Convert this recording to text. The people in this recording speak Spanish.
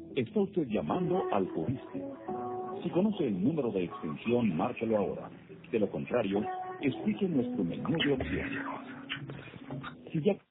Está usted llamando al Fobiste. Si conoce el número de extensión, márquelo ahora. De lo contrario, escuche nuestro menú de opciones. Si ya